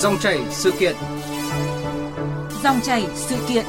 Dòng chảy sự kiện. Dòng chảy sự kiện.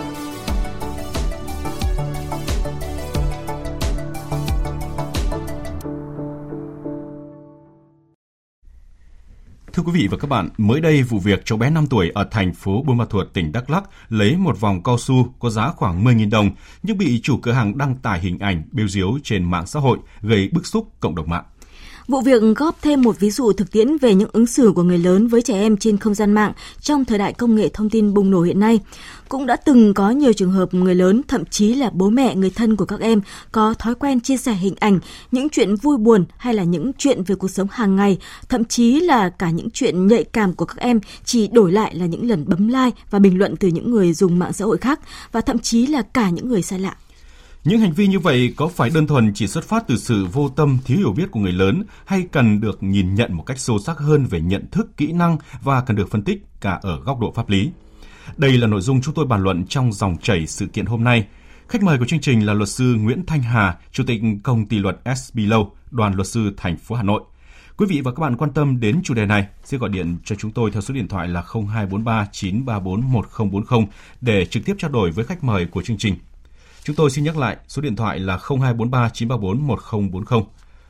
Thưa quý vị và các bạn, mới đây vụ việc cháu bé 5 tuổi ở thành phố Buôn Ma Thuột, tỉnh Đắk Lắk lấy một vòng cao su có giá khoảng 10.000 đồng nhưng bị chủ cửa hàng đăng tải hình ảnh bêu diếu trên mạng xã hội gây bức xúc cộng đồng mạng. Vụ việc góp thêm một ví dụ thực tiễn về những ứng xử của người lớn với trẻ em trên không gian mạng trong thời đại công nghệ thông tin bùng nổ hiện nay. Cũng đã từng có nhiều trường hợp người lớn, thậm chí là bố mẹ, người thân của các em có thói quen chia sẻ hình ảnh, những chuyện vui buồn hay là những chuyện về cuộc sống hàng ngày, thậm chí là cả những chuyện nhạy cảm của các em chỉ đổi lại là những lần bấm like và bình luận từ những người dùng mạng xã hội khác và thậm chí là cả những người xa lạ. Những hành vi như vậy có phải đơn thuần chỉ xuất phát từ sự vô tâm, thiếu hiểu biết của người lớn hay cần được nhìn nhận một cách sâu sắc hơn về nhận thức, kỹ năng và cần được phân tích cả ở góc độ pháp lý? Đây là nội dung chúng tôi bàn luận trong dòng chảy sự kiện hôm nay. Khách mời của chương trình là luật sư Nguyễn Thanh Hà, Chủ tịch Công ty luật SB Law, Đoàn luật sư thành phố Hà Nội. Quý vị và các bạn quan tâm đến chủ đề này, xin gọi điện cho chúng tôi theo số điện thoại là 0243 934 1040 để trực tiếp trao đổi với khách mời của chương trình. Chúng tôi xin nhắc lại số điện thoại là 0243 934 1040.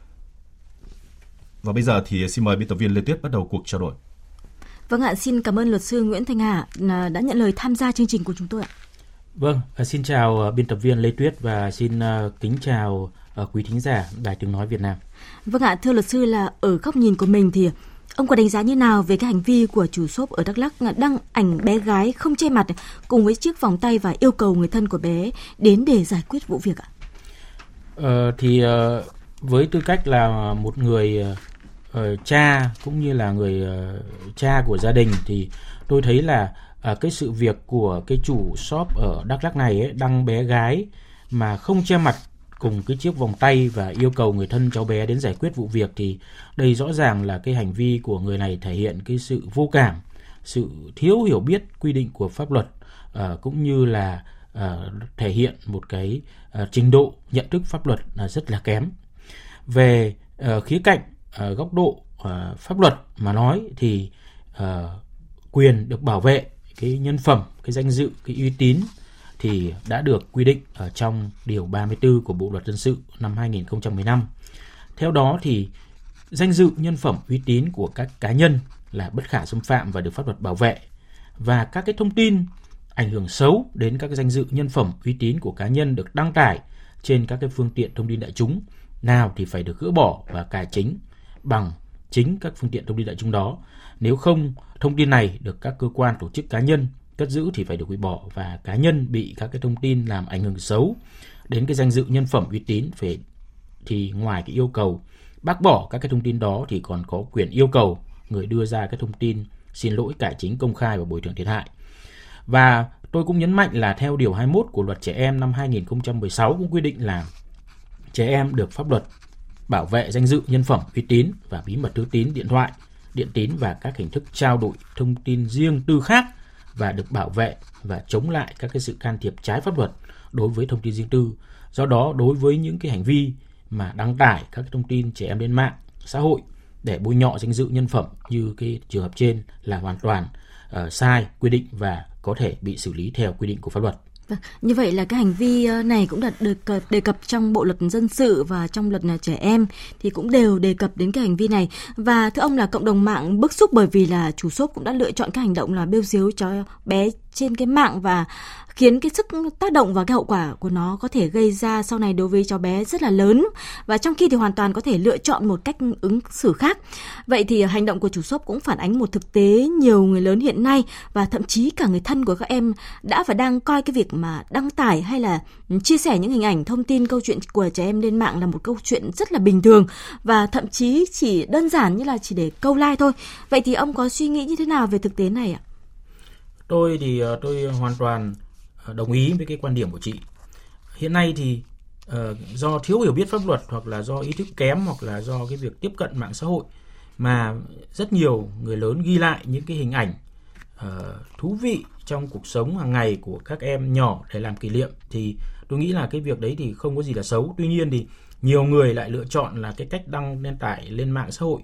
Và bây giờ thì xin mời biên tập viên Lê Tuyết bắt đầu cuộc trao đổi. Vâng ạ, xin cảm ơn luật sư Nguyễn Thanh Hà đã nhận lời tham gia chương trình của chúng tôi ạ. Vâng, xin chào biên tập viên Lê Tuyết và xin kính chào quý thính giả Đài Tiếng Nói Việt Nam. Vâng ạ, thưa luật sư, là ở góc nhìn của mình thì ông có đánh giá như nào về cái hành vi của chủ shop ở Đắk Lắk đăng ảnh bé gái không che mặt cùng với chiếc vòng tay và yêu cầu người thân của bé đến để giải quyết vụ việc ạ? Với tư cách là một người cha cũng như là người cha của gia đình thì tôi thấy là cái sự việc của cái chủ shop ở Đắk Lắk này ấy, đăng bé gái mà không che mặt cùng cái chiếc vòng tay và yêu cầu người thân cháu bé đến giải quyết vụ việc thì đây rõ ràng là cái hành vi của người này thể hiện cái sự vô cảm, sự thiếu hiểu biết quy định của pháp luật, cũng như là thể hiện một cái trình độ nhận thức pháp luật rất là kém. Về khía cạnh góc độ pháp luật mà nói thì quyền được bảo vệ cái nhân phẩm, cái danh dự, cái uy tín thì đã được quy định ở trong điều 34 của Bộ luật dân sự năm 2015. Theo đó thì danh dự, nhân phẩm, uy tín của các cá nhân là bất khả xâm phạm và được pháp luật bảo vệ, và các cái thông tin ảnh hưởng xấu đến các cái danh dự, nhân phẩm, uy tín của cá nhân được đăng tải trên các cái phương tiện thông tin đại chúng nào thì phải được gỡ bỏ và cải chính bằng chính các phương tiện thông tin đại chúng đó. Nếu không, thông tin này được các cơ quan, tổ chức, cá nhân cất giữ thì phải được hủy bỏ, và cá nhân bị các cái thông tin làm ảnh hưởng xấu đến cái danh dự, nhân phẩm, uy tín thì ngoài cái yêu cầu bác bỏ các cái thông tin đó thì còn có quyền yêu cầu người đưa ra cái thông tin xin lỗi, cải chính công khai và bồi thường thiệt hại. Và tôi cũng nhấn mạnh là theo điều 21 của luật trẻ em năm 2016 cũng quy định là trẻ em được pháp luật bảo vệ danh dự, nhân phẩm, uy tín và bí mật thư tín, điện thoại, điện tín và các hình thức trao đổi thông tin riêng tư khác, và được bảo vệ và chống lại các cái sự can thiệp trái pháp luật đối với thông tin riêng tư. Do đó, đối với những cái hành vi mà đăng tải các thông tin trẻ em lên mạng xã hội để bôi nhọ danh dự, nhân phẩm như cái trường hợp trên là hoàn toàn sai quy định và có thể bị xử lý theo quy định của pháp luật. Như vậy là cái hành vi này cũng đã được đề cập trong Bộ luật dân sự và trong luật trẻ em thì cũng đều đề cập đến cái hành vi này. Và thưa ông, là cộng đồng mạng bức xúc bởi vì là chủ shop cũng đã lựa chọn cái hành động là bêu diếu cho bé trên cái mạng và khiến cái sức tác động và cái hậu quả của nó có thể gây ra sau này đối với cháu bé rất là lớn, và trong khi thì hoàn toàn có thể lựa chọn một cách ứng xử khác. Vậy thì hành động của chủ shop cũng phản ánh một thực tế nhiều người lớn hiện nay và thậm chí cả người thân của các em đã và đang coi cái việc mà đăng tải hay là chia sẻ những hình ảnh, thông tin, câu chuyện của trẻ em lên mạng là một câu chuyện rất là bình thường và thậm chí chỉ đơn giản như là chỉ để câu like thôi. Vậy thì ông có suy nghĩ như thế nào về thực tế này ạ? Tôi hoàn toàn đồng ý với cái quan điểm của chị. Hiện nay thì do thiếu hiểu biết pháp luật hoặc là do ý thức kém hoặc là do cái việc tiếp cận mạng xã hội mà rất nhiều người lớn ghi lại những cái hình ảnh thú vị trong cuộc sống hàng ngày của các em nhỏ để làm kỷ niệm, thì tôi nghĩ là cái việc đấy thì không có gì là xấu. Tuy nhiên thì nhiều người lại lựa chọn là cái cách đăng lên tải lên mạng xã hội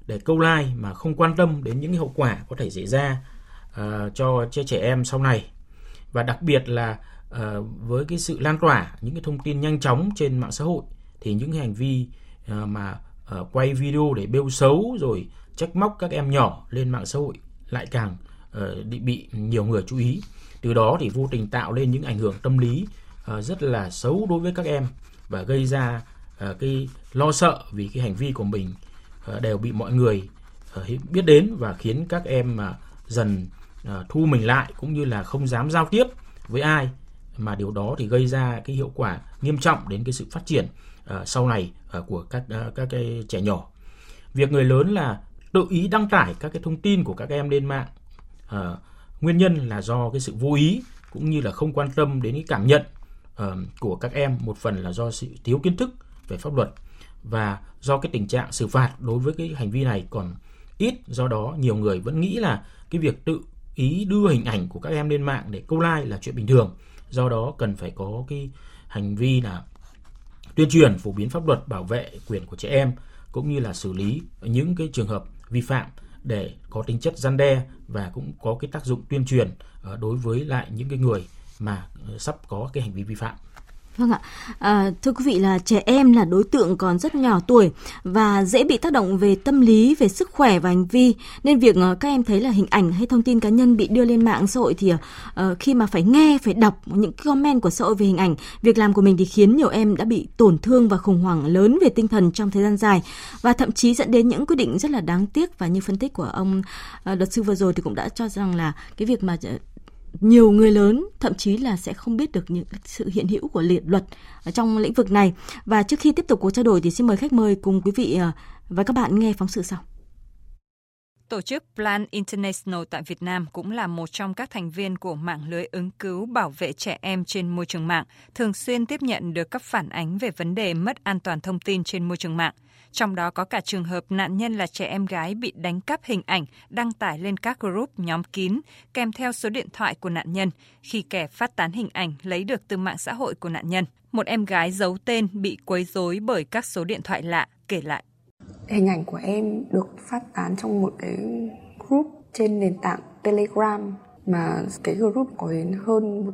để câu like mà không quan tâm đến những hậu quả có thể xảy ra cho trẻ em sau này. Và đặc biệt là với cái sự lan tỏa những cái thông tin nhanh chóng trên mạng xã hội thì những cái hành vi mà quay video để bêu xấu rồi trách móc các em nhỏ lên mạng xã hội lại càng bị nhiều người chú ý. Từ đó thì vô tình tạo lên những ảnh hưởng tâm lý rất là xấu đối với các em và gây ra cái lo sợ vì cái hành vi của mình đều bị mọi người biết đến, và khiến các em dần thu mình lại cũng như là không dám giao tiếp với ai, mà điều đó thì gây ra cái hiệu quả nghiêm trọng đến cái sự phát triển sau này của các cái trẻ nhỏ. Việc người lớn là tự ý đăng tải các cái thông tin của các em lên mạng, nguyên nhân là do cái sự vô ý cũng như là không quan tâm đến cái cảm nhận của các em, một phần là do sự thiếu kiến thức về pháp luật và do cái tình trạng xử phạt đối với cái hành vi này còn ít. Do đó nhiều người vẫn nghĩ là cái việc tự ý đưa hình ảnh của các em lên mạng để câu like là chuyện bình thường. Do đó cần phải có cái hành vi là tuyên truyền phổ biến pháp luật bảo vệ quyền của trẻ em cũng như là xử lý những cái trường hợp vi phạm để có tính chất răn đe và cũng có cái tác dụng tuyên truyền đối với lại những cái người mà sắp có cái hành vi vi phạm. Vâng ạ, thưa quý vị, là trẻ em là đối tượng còn rất nhỏ tuổi và dễ bị tác động về tâm lý, về sức khỏe và hành vi, nên việc các em thấy là hình ảnh hay thông tin cá nhân bị đưa lên mạng xã hội thì khi mà phải nghe, phải đọc những comment của xã hội về hình ảnh, việc làm của mình thì khiến nhiều em đã bị tổn thương và khủng hoảng lớn về tinh thần trong thời gian dài, và thậm chí dẫn đến những quyết định rất là đáng tiếc. Và như phân tích của ông luật sư vừa rồi thì cũng đã cho rằng là cái việc mà nhiều người lớn thậm chí là sẽ không biết được những sự hiện hữu của luật ở trong lĩnh vực này. Và trước khi tiếp tục cuộc trao đổi thì xin mời khách mời cùng quý vị và các bạn nghe phóng sự sau. Tổ chức Plan International tại Việt Nam cũng là một trong các thành viên của mạng lưới ứng cứu bảo vệ trẻ em trên môi trường mạng, thường xuyên tiếp nhận được các phản ánh về vấn đề mất an toàn thông tin trên môi trường mạng. Trong đó có cả trường hợp nạn nhân là trẻ em gái bị đánh cắp hình ảnh, đăng tải lên các group nhóm kín, kèm theo số điện thoại của nạn nhân, khi kẻ phát tán hình ảnh lấy được từ mạng xã hội của nạn nhân. Một em gái giấu tên bị quấy rối bởi các số điện thoại lạ kể lại. Hình ảnh của em được phát tán trong một cái group trên nền tảng Telegram, mà cái group có đến hơn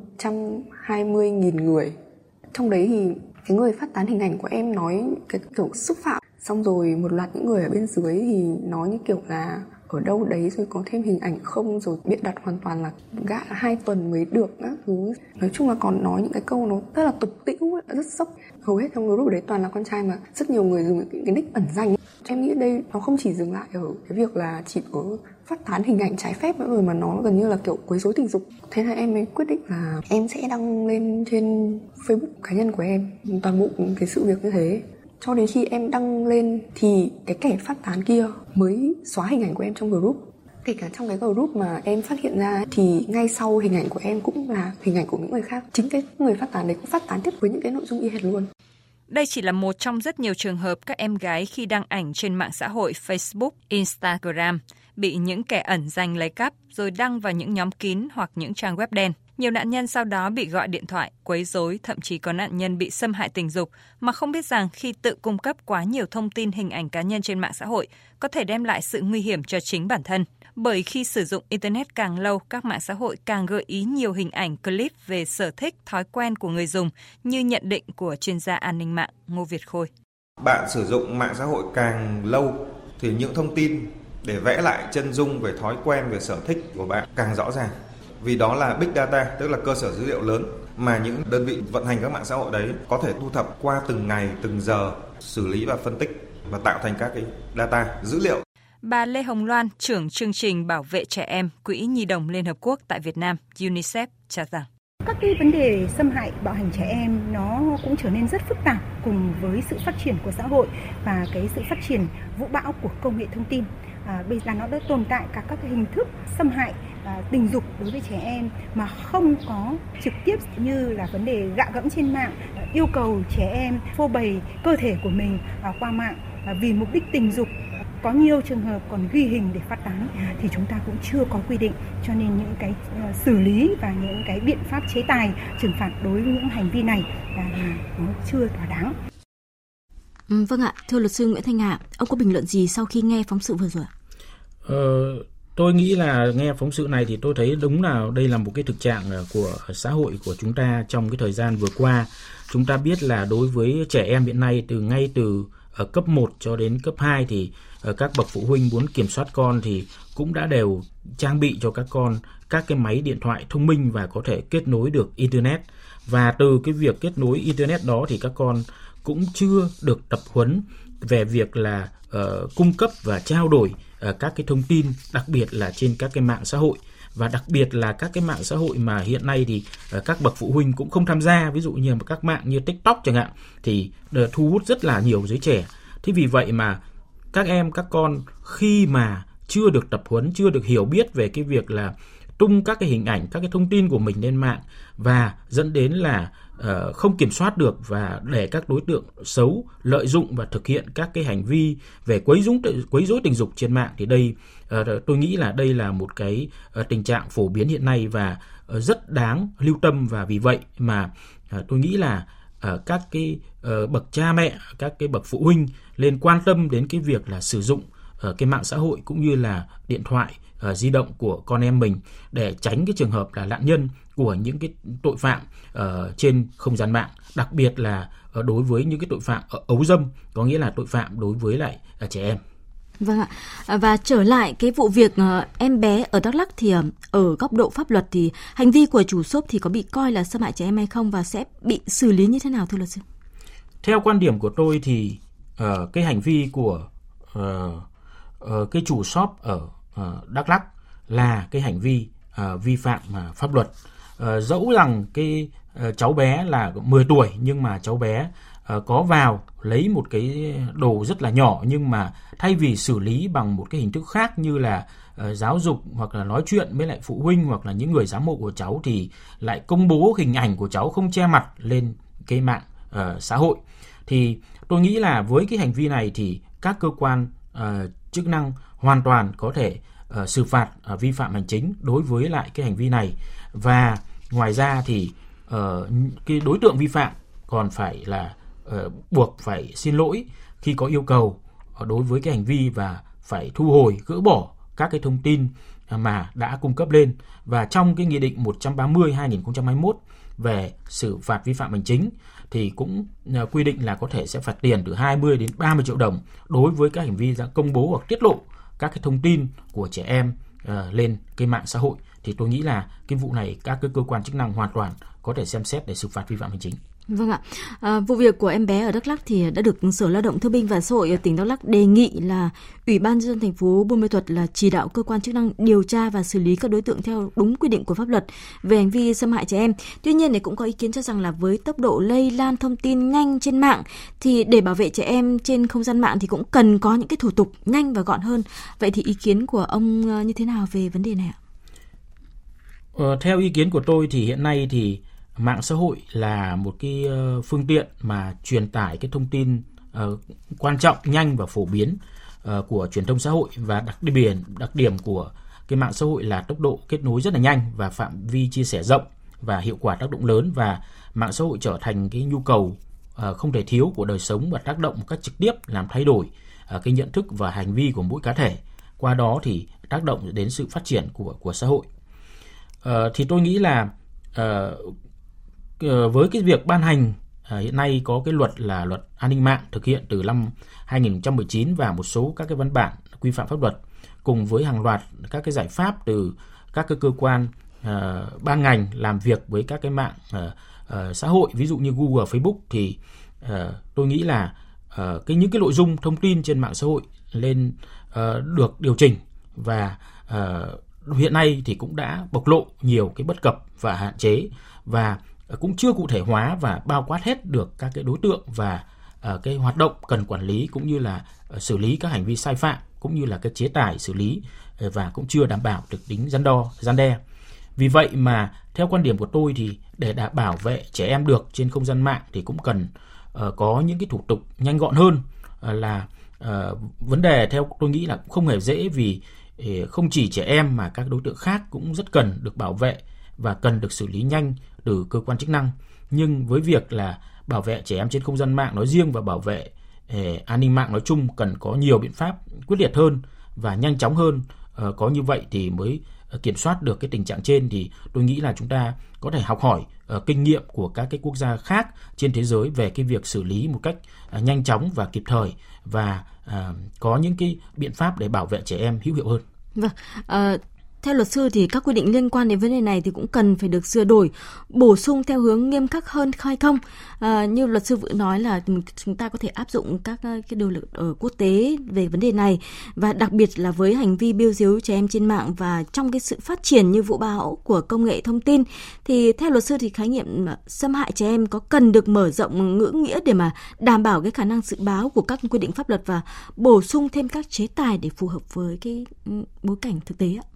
120.000 người. Trong đấy thì cái người phát tán hình ảnh của em nói cái kiểu xúc phạm, xong rồi một loạt những người ở bên dưới thì nói như kiểu là ở đâu đấy rồi có thêm hình ảnh không, rồi bịa đặt hoàn toàn là gạ 2 tuần mới được các thứ. Nói chung là còn nói những cái câu nó rất là tục tĩu, rất sốc. Hầu hết trong group đấy toàn là con trai, mà rất nhiều người dùng cái nick ẩn danh. Em nghĩ đây nó không chỉ dừng lại ở cái việc là chỉ có phát tán hình ảnh trái phép nữa rồi, mà nó gần như là kiểu quấy rối tình dục. Thế là em mới quyết định là em sẽ đăng lên trên Facebook cá nhân của em toàn bộ cái sự việc như thế. Cho đến khi em đăng lên thì cái kẻ phát tán kia mới xóa hình ảnh của em trong group. Kể cả trong cái group mà em phát hiện ra thì ngay sau hình ảnh của em cũng là hình ảnh của những người khác. Chính cái người phát tán đấy cũng phát tán tiếp với những cái nội dung y hệt luôn. Đây chỉ là một trong rất nhiều trường hợp các em gái khi đăng ảnh trên mạng xã hội Facebook, Instagram bị những kẻ ẩn danh lấy cắp rồi đăng vào những nhóm kín hoặc những trang web đen. Nhiều nạn nhân sau đó bị gọi điện thoại, quấy rối, thậm chí có nạn nhân bị xâm hại tình dục mà không biết rằng khi tự cung cấp quá nhiều thông tin hình ảnh cá nhân trên mạng xã hội có thể đem lại sự nguy hiểm cho chính bản thân. Bởi khi sử dụng Internet càng lâu, các mạng xã hội càng gợi ý nhiều hình ảnh clip về sở thích, thói quen của người dùng, như nhận định của chuyên gia an ninh mạng Ngô Việt Khôi. Bạn sử dụng mạng xã hội càng lâu thì những thông tin để vẽ lại chân dung về thói quen, về sở thích của bạn càng rõ ràng. Vì đó là big data, tức là cơ sở dữ liệu lớn mà những đơn vị vận hành các mạng xã hội đấy có thể thu thập qua từng ngày, từng giờ, xử lý và phân tích và tạo thành các cái data, dữ liệu. Bà Lê Hồng Loan, trưởng chương trình bảo vệ trẻ em, Quỹ Nhi đồng Liên Hợp Quốc tại Việt Nam, UNICEF, cho rằng các cái vấn đề xâm hại bạo hành trẻ em nó cũng trở nên rất phức tạp cùng với sự phát triển của xã hội và cái sự phát triển vũ bão của công nghệ thông tin. Bây giờ nó đã tồn tại các cái hình thức xâm hại tình dục đối với trẻ em mà không có trực tiếp, như là vấn đề gạ gẫm trên mạng, yêu cầu trẻ em phô bày cơ thể của mình qua mạng vì mục đích tình dục. Có nhiều trường hợp còn ghi hình để phát tán thì chúng ta cũng chưa có quy định, cho nên những cái xử lý và những cái biện pháp chế tài trừng phạt đối với những hành vi này là nó chưa thỏa đáng. Vâng ạ, thưa luật sư Nguyễn Thanh Hà, ông có bình luận gì sau khi nghe phóng sự vừa rồi? Tôi nghĩ là nghe phóng sự này thì tôi thấy đúng là đây là một cái thực trạng của xã hội của chúng ta trong cái thời gian vừa qua. Chúng ta biết là đối với trẻ em hiện nay ngay từ cấp 1 cho đến cấp 2 thì các bậc phụ huynh muốn kiểm soát con thì cũng đã đều trang bị cho các con các cái máy điện thoại thông minh và có thể kết nối được Internet. Và từ cái việc kết nối Internet đó thì các con cũng chưa được tập huấn về việc là cung cấp và trao đổi các cái thông tin, đặc biệt là trên các cái mạng xã hội. Và đặc biệt là các cái mạng xã hội mà hiện nay thì các bậc phụ huynh cũng không tham gia, ví dụ như các mạng như TikTok chẳng hạn, thì thu hút rất là nhiều giới trẻ. Thế vì vậy mà các con khi mà chưa được tập huấn, chưa được hiểu biết về cái việc là tung các cái hình ảnh, các cái thông tin của mình lên mạng và dẫn đến là không kiểm soát được và để các đối tượng xấu lợi dụng và thực hiện các cái hành vi về quấy rối tình dục trên mạng, thì đây tôi nghĩ là đây là một cái tình trạng phổ biến hiện nay và rất đáng lưu tâm. Và vì vậy mà tôi nghĩ là các cái bậc cha mẹ, các cái bậc phụ huynh nên quan tâm đến cái việc là sử dụng cái mạng xã hội cũng như là điện thoại di động của con em mình để tránh cái trường hợp là nạn nhân của những cái tội phạm trên không gian mạng, đặc biệt là đối với những cái tội phạm ấu dâm, có nghĩa là tội phạm đối với lại trẻ em. Vâng ạ. Và trở lại cái vụ việc em bé ở Đắk Lắk thì ở góc độ pháp luật thì hành vi của chủ shop thì có bị coi là xâm hại trẻ em hay không và sẽ bị xử lý như thế nào thưa luật sư? Theo quan điểm của tôi thì cái hành vi của cái chủ shop ở Đắk Lắk là cái hành vi vi phạm pháp luật. Dẫu rằng cái cháu bé là 10 tuổi nhưng mà cháu bé có vào lấy một cái đồ rất là nhỏ, nhưng mà thay vì xử lý bằng một cái hình thức khác như là giáo dục hoặc là nói chuyện với lại phụ huynh hoặc là những người giám hộ của cháu thì lại công bố hình ảnh của cháu không che mặt lên cái mạng xã hội. Thì tôi nghĩ là với cái hành vi này thì các cơ quan chức năng hoàn toàn có thể xử phạt vi phạm hành chính đối với lại cái hành vi này. Và ngoài ra thì cái đối tượng vi phạm còn phải là buộc phải xin lỗi khi có yêu cầu đối với cái hành vi và phải thu hồi, gỡ bỏ các cái thông tin mà đã cung cấp lên. Và trong cái Nghị định 130/2021 về xử phạt vi phạm hành chính thì cũng quy định là có thể sẽ phạt tiền từ 20 đến 30 triệu đồng đối với các hành vi công bố hoặc tiết lộ các cái thông tin của trẻ em lên cái mạng xã hội. Thì tôi nghĩ là cái vụ này các cái cơ quan chức năng hoàn toàn có thể xem xét để xử phạt vi phạm hành chính. Vâng ạ. Vụ việc của em bé ở Đắk Lắk thì đã được Sở Lao động Thương binh và Xã hội ở tỉnh Đắk Lắk đề nghị là Ủy ban nhân dân thành phố Buôn Ma Thuột là chỉ đạo cơ quan chức năng điều tra và xử lý các đối tượng theo đúng quy định của pháp luật về hành vi xâm hại trẻ em. Tuy nhiên, cũng có ý kiến cho rằng là với tốc độ lây lan thông tin nhanh trên mạng thì để bảo vệ trẻ em trên không gian mạng thì cũng cần có những cái thủ tục nhanh và gọn hơn. Vậy thì ý kiến của ông như thế nào về vấn đề này ạ? Theo ý kiến của tôi thì hiện nay thì mạng xã hội là một cái phương tiện mà truyền tải cái thông tin quan trọng, nhanh và phổ biến của truyền thông xã hội. Và đặc điểm của cái mạng xã hội là tốc độ kết nối rất là nhanh và phạm vi chia sẻ rộng và hiệu quả tác động lớn. Và mạng xã hội trở thành cái nhu cầu không thể thiếu của đời sống và tác động một cách trực tiếp làm thay đổi cái nhận thức và hành vi của mỗi cá thể. Qua đó thì tác động đến sự phát triển của xã hội. Thì tôi nghĩ là với cái việc ban hành hiện nay có cái luật là luật an ninh mạng thực hiện từ năm 2019 và một số các cái văn bản quy phạm pháp luật cùng với hàng loạt các cái giải pháp từ các cái cơ quan ban ngành làm việc với các cái mạng xã hội, ví dụ như Google, Facebook, thì tôi nghĩ là những cái nội dung thông tin trên mạng xã hội lên được điều chỉnh và hiện nay thì cũng đã bộc lộ nhiều cái bất cập và hạn chế và cũng chưa cụ thể hóa và bao quát hết được các cái đối tượng và cái hoạt động cần quản lý cũng như là xử lý các hành vi sai phạm cũng như là cái chế tài xử lý và cũng chưa đảm bảo được tính răn đe. Vì vậy mà theo quan điểm của tôi thì để bảo vệ trẻ em được trên không gian mạng thì cũng cần có những cái thủ tục nhanh gọn hơn. Là vấn đề theo tôi nghĩ là cũng không hề dễ, vì không chỉ trẻ em mà các đối tượng khác cũng rất cần được bảo vệ và cần được xử lý nhanh từ cơ quan chức năng. Nhưng với việc là bảo vệ trẻ em trên không gian mạng nói riêng và bảo vệ an ninh mạng nói chung cần có nhiều biện pháp quyết liệt hơn và nhanh chóng hơn. Có như vậy thì mới kiểm soát được cái tình trạng trên. Thì tôi nghĩ là chúng ta có thể học hỏi kinh nghiệm của các cái quốc gia khác trên thế giới về cái việc xử lý một cách nhanh chóng và kịp thời, và có những cái biện pháp để bảo vệ trẻ em hữu hiệu hơn. Vâng, theo luật sư thì các quy định liên quan đến vấn đề này thì cũng cần phải được sửa đổi, bổ sung theo hướng nghiêm khắc hơn hay không? Như luật sư vừa nói là chúng ta có thể áp dụng các cái điều luật ở quốc tế về vấn đề này, và đặc biệt là với hành vi bêu dếu trẻ em trên mạng và trong cái sự phát triển như vũ bão của công nghệ thông tin, thì theo luật sư thì khái niệm xâm hại trẻ em có cần được mở rộng ngữ nghĩa để mà đảm bảo cái khả năng dự báo của các quy định pháp luật và bổ sung thêm các chế tài để phù hợp với cái bối cảnh thực tế ạ?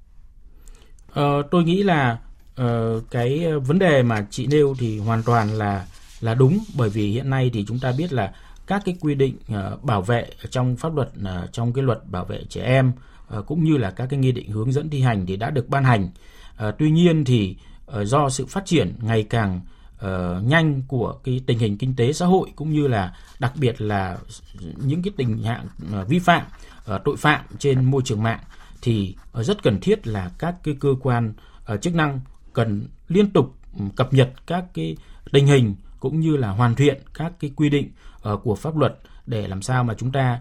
Tôi nghĩ là cái vấn đề mà chị nêu thì hoàn toàn là đúng, bởi vì hiện nay thì chúng ta biết là các cái quy định bảo vệ trong pháp luật, trong cái luật bảo vệ trẻ em cũng như là các cái nghị định hướng dẫn thi hành thì đã được ban hành. Tuy nhiên thì do sự phát triển ngày càng nhanh của cái tình hình kinh tế xã hội, cũng như là đặc biệt là những cái tình trạng vi phạm, tội phạm trên môi trường mạng, thì rất cần thiết là các cái cơ quan chức năng cần liên tục cập nhật các cái tình hình cũng như là hoàn thiện các cái quy định của pháp luật để làm sao mà chúng ta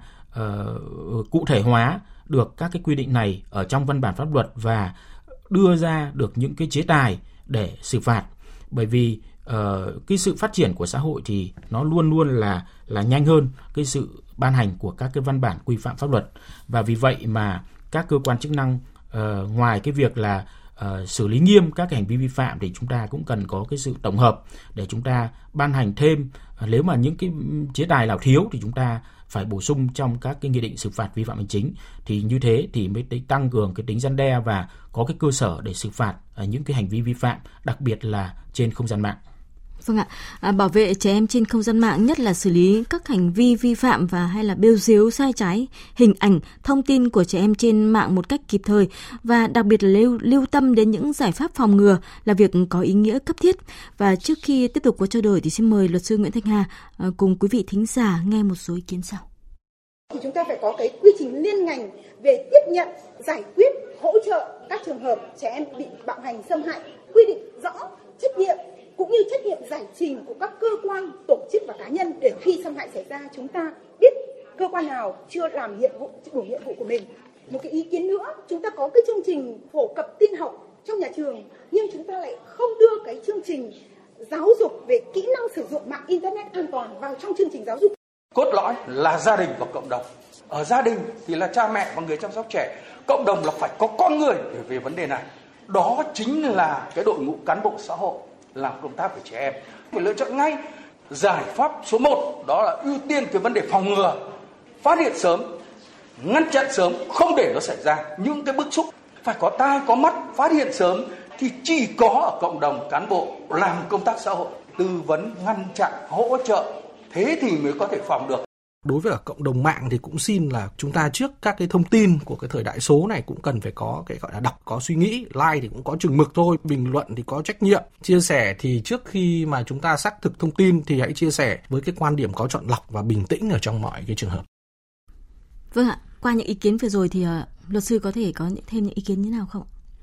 cụ thể hóa được các cái quy định này ở trong văn bản pháp luật và đưa ra được những cái chế tài để xử phạt. Bởi vì cái sự phát triển của xã hội thì nó luôn luôn là nhanh hơn cái sự ban hành của các cái văn bản quy phạm pháp luật, và vì vậy mà các cơ quan chức năng ngoài cái việc là xử lý nghiêm các cái hành vi vi phạm thì chúng ta cũng cần có cái sự tổng hợp để chúng ta ban hành thêm. Nếu mà những cái chế tài nào thiếu thì chúng ta phải bổ sung trong các cái nghị định xử phạt vi phạm hành chính, thì như thế thì mới tăng cường cái tính răn đe và có cái cơ sở để xử phạt những cái hành vi vi phạm, đặc biệt là trên không gian mạng. Vâng ạ, bảo vệ trẻ em trên không gian mạng, nhất là xử lý các hành vi vi phạm và hay là bêu dếu sai trái hình ảnh, thông tin của trẻ em trên mạng một cách kịp thời, và đặc biệt là lưu tâm đến những giải pháp phòng ngừa là việc có ý nghĩa cấp thiết. Và trước khi tiếp tục có trao đổi thì xin mời luật sư Nguyễn Thanh Hà cùng quý vị thính giả nghe một số ý kiến sau. Thì chúng ta phải có cái quy trình liên ngành về tiếp nhận, giải quyết, hỗ trợ các trường hợp trẻ em bị bạo hành xâm hại, quy định rõ trách nhiệm cũng như trách nhiệm giải trình của các cơ quan, tổ chức và cá nhân, để khi xâm hại xảy ra chúng ta biết cơ quan nào chưa làm đủ nhiệm vụ của mình. Một cái ý kiến nữa, chúng ta có cái chương trình phổ cập tin học trong nhà trường, nhưng chúng ta lại không đưa cái chương trình giáo dục về kỹ năng sử dụng mạng internet an toàn vào trong chương trình giáo dục. Cốt lõi là gia đình và cộng đồng. Ở gia đình thì là cha mẹ và người chăm sóc trẻ, cộng đồng là phải có con người về vấn đề này. Đó chính là cái đội ngũ cán bộ xã hội làm công tác về trẻ em. Phải lựa chọn ngay giải pháp số 1, đó là ưu tiên cái vấn đề phòng ngừa, phát hiện sớm, ngăn chặn sớm, không để nó xảy ra những cái bức xúc. Phải có tai có mắt, phát hiện sớm, thì chỉ có ở cộng đồng cán bộ làm công tác xã hội, tư vấn, ngăn chặn, hỗ trợ, thế thì mới có thể phòng được. Đối với cộng đồng mạng thì cũng xin là chúng ta trước các cái thông tin của cái thời đại số này cũng cần phải có cái gọi là đọc có suy nghĩ, like thì cũng có chừng mực thôi, bình luận thì có trách nhiệm, chia sẻ thì trước khi mà chúng ta xác thực thông tin thì hãy chia sẻ với cái quan điểm có chọn lọc và bình tĩnh ở trong mọi cái trường hợp. Vâng ạ, qua những ý kiến vừa rồi thì luật sư có thể có thêm những ý kiến như nào không?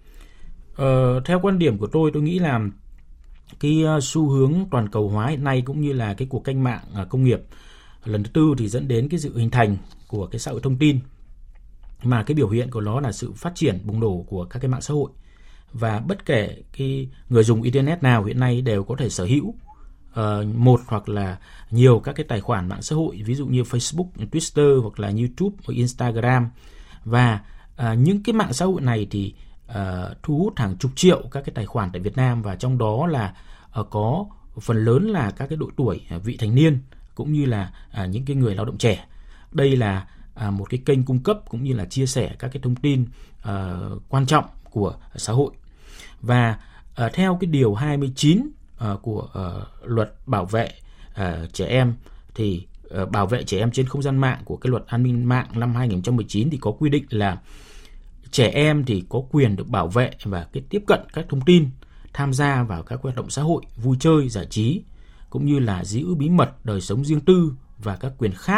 Theo quan điểm của tôi nghĩ là cái xu hướng toàn cầu hóa hiện nay cũng như là cái cuộc cách mạng công nghiệp lần thứ tư thì dẫn đến cái sự hình thành của cái xã hội thông tin, mà cái biểu hiện của nó là sự phát triển bùng nổ của các cái mạng xã hội, và bất kể cái người dùng internet nào hiện nay đều có thể sở hữu một hoặc là nhiều các cái tài khoản mạng xã hội, ví dụ như Facebook, Twitter hoặc là YouTube hoặc Instagram. Và những cái mạng xã hội này thì thu hút hàng chục triệu các cái tài khoản tại Việt Nam, và trong đó là có phần lớn là các cái độ tuổi vị thành niên cũng như là những cái người lao động trẻ. Đây là một cái kênh cung cấp cũng như là chia sẻ các cái thông tin quan trọng của xã hội. Và theo cái điều 29 của luật bảo vệ trẻ em thì bảo vệ trẻ em trên không gian mạng của cái luật an ninh mạng năm 2019 thì có quy định là trẻ em thì có quyền được bảo vệ và cái tiếp cận các thông tin, tham gia vào các hoạt động xã hội, vui chơi, giải trí, cũng như là giữ bí mật đời sống riêng tư và các quyền khác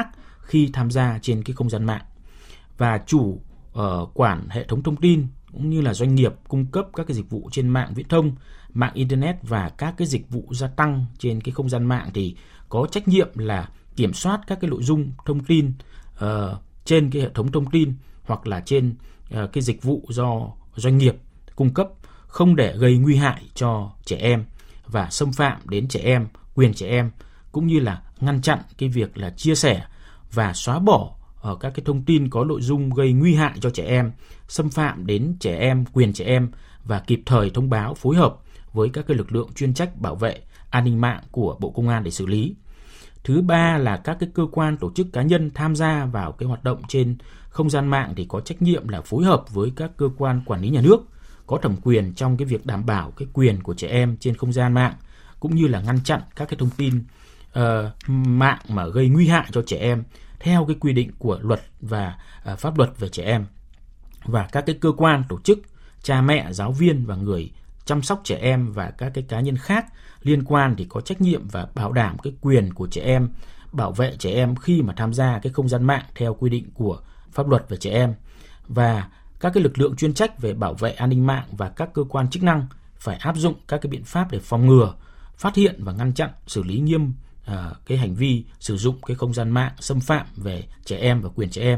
khi tham gia trên cái không gian mạng. Và chủ quản hệ thống thông tin cũng như là doanh nghiệp cung cấp các cái dịch vụ trên mạng viễn thông, mạng internet và các cái dịch vụ gia tăng trên cái không gian mạng thì có trách nhiệm là kiểm soát các cái nội dung thông tin trên cái hệ thống thông tin hoặc là trên cái dịch vụ do doanh nghiệp cung cấp, không để gây nguy hại cho trẻ em và xâm phạm đến trẻ em, quyền trẻ em, cũng như là ngăn chặn cái việc là chia sẻ và xóa bỏ các cái thông tin có nội dung gây nguy hại cho trẻ em, xâm phạm đến trẻ em, quyền trẻ em và kịp thời thông báo phối hợp với các cái lực lượng chuyên trách bảo vệ an ninh mạng của Bộ Công an để xử lý. Thứ ba là các cái cơ quan, tổ chức, cá nhân tham gia vào cái hoạt động trên không gian mạng thì có trách nhiệm là phối hợp với các cơ quan quản lý nhà nước có thẩm quyền trong cái việc đảm bảo cái quyền của trẻ em trên không gian mạng, cũng như là ngăn chặn các cái thông tin mạng mà gây nguy hại cho trẻ em theo cái quy định của luật và pháp luật về trẻ em. Và các cái cơ quan, tổ chức, cha mẹ, giáo viên và người chăm sóc trẻ em và các cái cá nhân khác liên quan thì có trách nhiệm và bảo đảm cái quyền của trẻ em, bảo vệ trẻ em khi mà tham gia cái không gian mạng theo quy định của pháp luật về trẻ em. Và các cái lực lượng chuyên trách về bảo vệ an ninh mạng và các cơ quan chức năng phải áp dụng các cái biện pháp để phòng ngừa, phát hiện và ngăn chặn, xử lý nghiêm cái hành vi sử dụng cái không gian mạng xâm phạm về trẻ em và quyền trẻ em.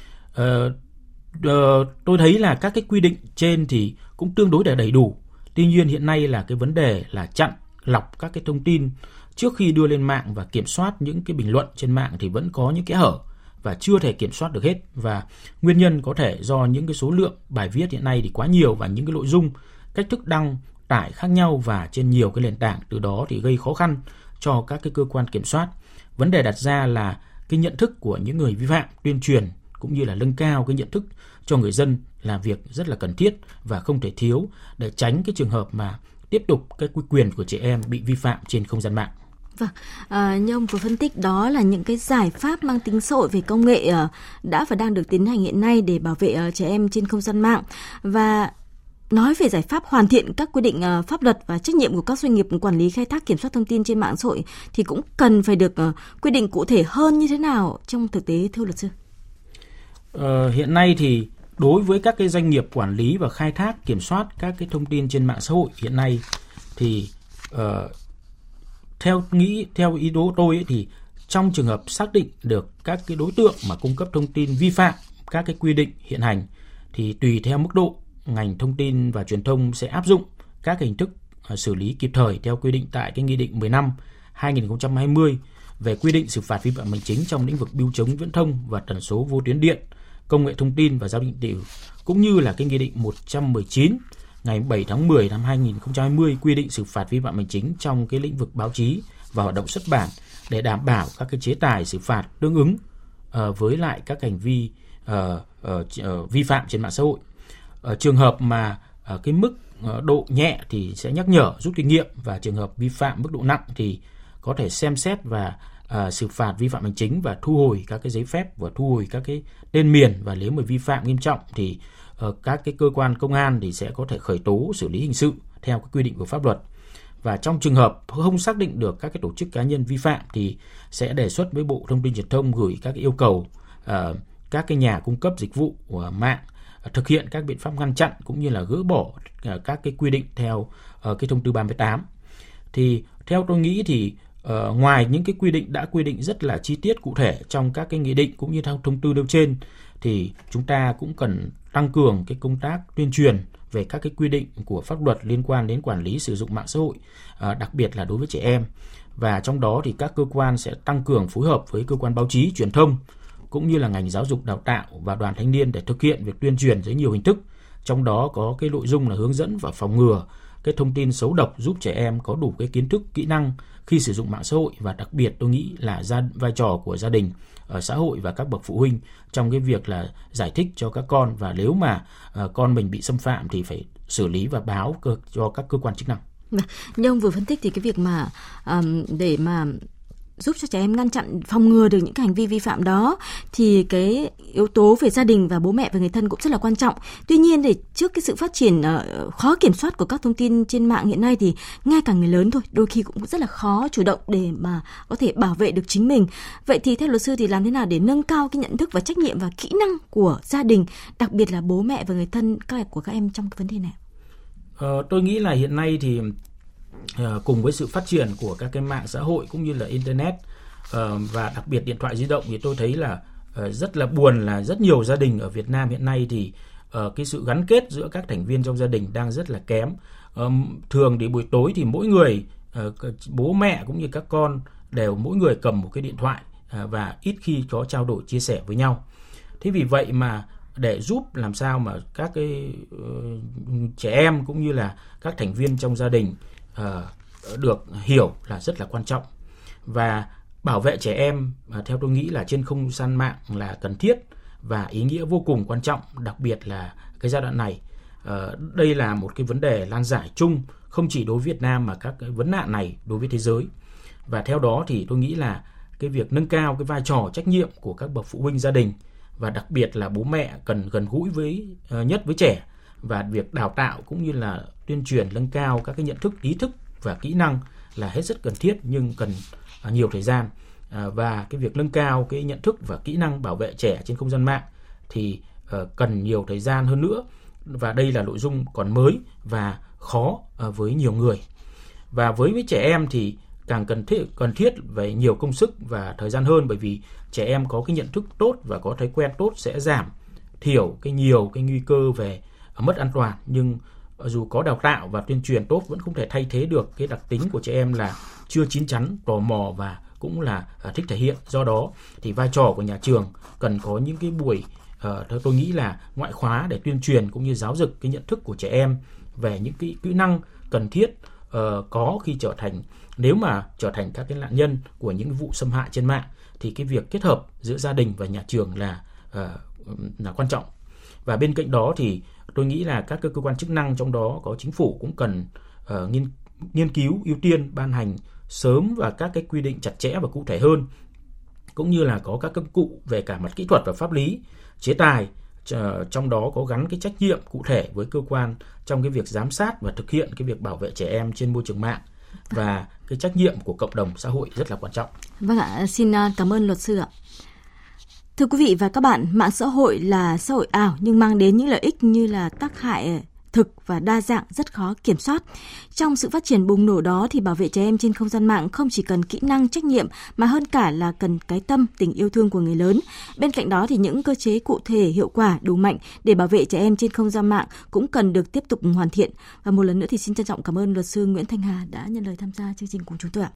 Tôi thấy là các cái quy định trên thì cũng tương đối đầy đủ. Tuy nhiên hiện nay là cái vấn đề là chặn lọc các cái thông tin trước khi đưa lên mạng và kiểm soát những cái bình luận trên mạng thì vẫn có những kẽ hở và chưa thể kiểm soát được hết. Và nguyên nhân có thể do những cái số lượng bài viết hiện nay thì quá nhiều và những cái nội dung, cách thức đăng tải khác nhau và trên nhiều cái nền tảng, từ đó thì gây khó khăn cho các cái cơ quan kiểm soát. Vấn đề đặt ra là cái nhận thức của những người vi phạm, tuyên truyền cũng như là nâng cao cái nhận thức cho người dân là việc rất là cần thiết và không thể thiếu để tránh cái trường hợp mà tiếp tục cái quyền của trẻ em bị vi phạm trên không gian mạng. Vâng, như ông vừa phân tích, đó là những cái giải pháp mang tính xã hội về công nghệ đã và đang được tiến hành hiện nay để bảo vệ trẻ em trên không gian mạng. Và nói về giải pháp hoàn thiện các quy định pháp luật và trách nhiệm của các doanh nghiệp quản lý khai thác kiểm soát thông tin trên mạng xã hội thì cũng cần phải được quy định cụ thể hơn như thế nào trong thực tế, thưa luật sư? Hiện nay thì đối với các cái doanh nghiệp quản lý và khai thác kiểm soát các cái thông tin trên mạng xã hội hiện nay thì theo ý đồ tôi ấy, thì trong trường hợp xác định được các cái đối tượng mà cung cấp thông tin vi phạm các cái quy định hiện hành thì tùy theo mức độ, ngành thông tin và truyền thông sẽ áp dụng các hình thức xử lý kịp thời theo quy định tại cái Nghị định 15/2020 về quy định xử phạt vi phạm hành chính trong lĩnh vực bưu chính viễn thông và tần số vô tuyến điện, công nghệ thông tin và giao dịch điện tử, cũng như là cái Nghị định 119 ngày 7 tháng 10 năm 2020 quy định xử phạt vi phạm hành chính trong cái lĩnh vực báo chí và hoạt động xuất bản để đảm bảo các cái chế tài xử phạt tương ứng với lại các hành vi vi phạm trên mạng xã hội. Trường hợp mà cái mức độ nhẹ thì sẽ nhắc nhở, rút kinh nghiệm, và trường hợp vi phạm mức độ nặng thì có thể xem xét và xử phạt vi phạm hành chính và thu hồi các cái giấy phép và thu hồi các cái tên miền. Và nếu mà vi phạm nghiêm trọng thì các cái cơ quan công an thì sẽ có thể khởi tố, xử lý hình sự theo cái quy định của pháp luật. Và trong trường hợp không xác định được các cái tổ chức cá nhân vi phạm thì sẽ đề xuất với Bộ Thông tin Truyền thông gửi các cái yêu cầu các cái nhà cung cấp dịch vụ mạng thực hiện các biện pháp ngăn chặn cũng như là gỡ bỏ các cái quy định theo cái thông tư 38. Thì theo tôi nghĩ thì ngoài những cái quy định đã quy định rất là chi tiết cụ thể trong các cái nghị định cũng như theo thông tư nêu trên thì chúng ta cũng cần tăng cường cái công tác tuyên truyền về các cái quy định của pháp luật liên quan đến quản lý sử dụng mạng xã hội, đặc biệt là đối với trẻ em. Và trong đó thì các cơ quan sẽ tăng cường phối hợp với cơ quan báo chí, truyền thông cũng như là ngành giáo dục đào tạo và đoàn thanh niên để thực hiện việc tuyên truyền dưới nhiều hình thức. Trong đó có cái nội dung là hướng dẫn và phòng ngừa cái thông tin xấu độc, giúp trẻ em có đủ cái kiến thức, kỹ năng khi sử dụng mạng xã hội. Và đặc biệt tôi nghĩ là vai trò của gia đình, xã hội và các bậc phụ huynh trong cái việc là giải thích cho các con, và nếu mà con mình bị xâm phạm thì phải xử lý và báo cho các cơ quan chức năng. Như ông vừa phân tích thì cái việc mà để mà giúp cho trẻ em ngăn chặn, phòng ngừa được những cái hành vi vi phạm đó, thì cái yếu tố về gia đình và bố mẹ và người thân cũng rất là quan trọng. Tuy nhiên thì trước cái sự phát triển khó kiểm soát của các thông tin trên mạng hiện nay thì ngay cả người lớn thôi, đôi khi cũng rất là khó chủ động để mà có thể bảo vệ được chính mình. Vậy thì theo luật sư thì làm thế nào để nâng cao cái nhận thức và trách nhiệm và kỹ năng của gia đình, đặc biệt là bố mẹ và người thân của các em trong cái vấn đề này? Tôi nghĩ là hiện nay thì cùng với sự phát triển của các cái mạng xã hội cũng như là internet và đặc biệt điện thoại di động, thì tôi thấy là rất là buồn là rất nhiều gia đình ở Việt Nam hiện nay thì cái sự gắn kết giữa các thành viên trong gia đình đang rất là kém. Thường thì buổi tối thì mỗi người, bố mẹ cũng như các con đều mỗi người cầm một cái điện thoại và ít khi có trao đổi chia sẻ với nhau. Thế vì vậy mà để giúp làm sao mà các cái trẻ em cũng như là các thành viên trong gia đình được hiểu là rất là quan trọng. Và bảo vệ trẻ em theo tôi nghĩ là trên không gian mạng là cần thiết và ý nghĩa vô cùng quan trọng, đặc biệt là cái giai đoạn này. Đây là một cái vấn đề lan giải chung không chỉ đối với Việt Nam mà các cái vấn nạn này đối với thế giới. Và theo đó thì tôi nghĩ là cái việc nâng cao cái vai trò trách nhiệm của các bậc phụ huynh gia đình và đặc biệt là bố mẹ cần gần gũi nhất với trẻ, và việc đào tạo cũng như là tuyên truyền nâng cao các cái nhận thức, ý thức và kỹ năng là hết sức cần thiết nhưng cần nhiều thời gian. Và cái việc nâng cao cái nhận thức và kỹ năng bảo vệ trẻ trên không gian mạng thì cần nhiều thời gian hơn nữa, và đây là nội dung còn mới và khó với nhiều người. Và với trẻ em thì càng cần thiết về nhiều công sức và thời gian hơn, bởi vì trẻ em có cái nhận thức tốt và có thói quen tốt sẽ giảm thiểu nhiều cái nguy cơ về mất an toàn. Nhưng dù có đào tạo và tuyên truyền tốt vẫn không thể thay thế được cái đặc tính của trẻ em là chưa chín chắn, tò mò và cũng là thích thể hiện. Do đó thì vai trò của nhà trường cần có những cái buổi theo tôi nghĩ là ngoại khóa để tuyên truyền cũng như giáo dục cái nhận thức của trẻ em về những cái kỹ năng cần thiết có khi nếu mà trở thành các cái nạn nhân của những vụ xâm hại trên mạng, thì cái việc kết hợp giữa gia đình và nhà trường là quan trọng. Và bên cạnh đó thì tôi nghĩ là các cơ quan chức năng, trong đó có chính phủ, cũng cần nghiên cứu ưu tiên ban hành sớm và các cái quy định chặt chẽ và cụ thể hơn, cũng như là có các công cụ về cả mặt kỹ thuật và pháp lý, chế tài, trong đó có gắn cái trách nhiệm cụ thể với cơ quan trong cái việc giám sát và thực hiện cái việc bảo vệ trẻ em trên môi trường mạng, và cái trách nhiệm của cộng đồng xã hội rất là quan trọng. Vâng ạ, xin cảm ơn luật sư ạ. Thưa quý vị và các bạn, mạng xã hội là xã hội ảo nhưng mang đến những lợi ích như là tác hại thực và đa dạng rất khó kiểm soát. Trong sự phát triển bùng nổ đó thì bảo vệ trẻ em trên không gian mạng không chỉ cần kỹ năng, trách nhiệm mà hơn cả là cần cái tâm, tình yêu thương của người lớn. Bên cạnh đó thì những cơ chế cụ thể, hiệu quả, đủ mạnh để bảo vệ trẻ em trên không gian mạng cũng cần được tiếp tục hoàn thiện. Và một lần nữa thì xin trân trọng cảm ơn luật sư Nguyễn Thanh Hà đã nhận lời tham gia chương trình cùng chúng tôi ạ.